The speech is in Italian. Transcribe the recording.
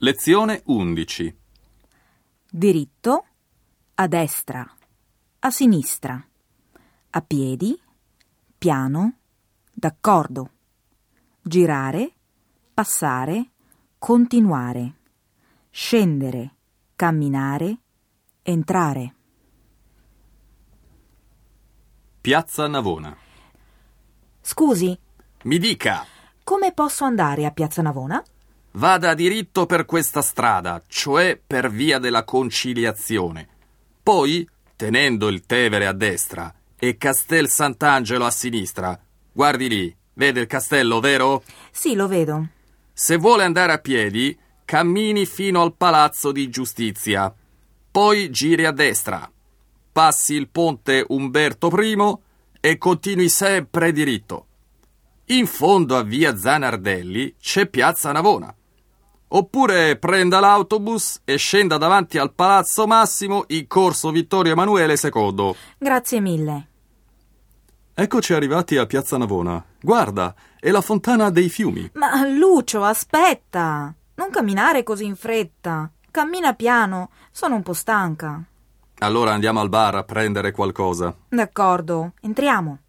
Lezione 11. Diritto, a destra, a sinistra, a piedi, piano, d'accordo, girare, passare, continuare, scendere, camminare, entrare. Piazza Navona. Scusi, Mi dica, come posso andare a Piazza Navona? vada diritto per questa strada, cioè per via della Conciliazione. Poi, tenendo il Tevere a destra e Castel Sant'Angelo a sinistra, guardi lì, vede il castello, vero? Sì, lo vedo. Se vuole andare a piedi, cammini fino al Palazzo di Giustizia. Poi giri a destra, passi il ponte Umberto I e continui sempre diritto. In fondo a via Zanardelli c'è Piazza Navona. Oppure prenda l'autobus e scenda davanti al Palazzo Massimo in corso Vittorio Emanuele II. Grazie mille. Eccoci arrivati a Piazza Navona. Guarda, è la fontana dei fiumi. Ma Lucio, aspetta! Non camminare così in fretta. Cammina piano, sono un po' stanca. Allora andiamo al bar a prendere qualcosa. D'accordo, entriamo.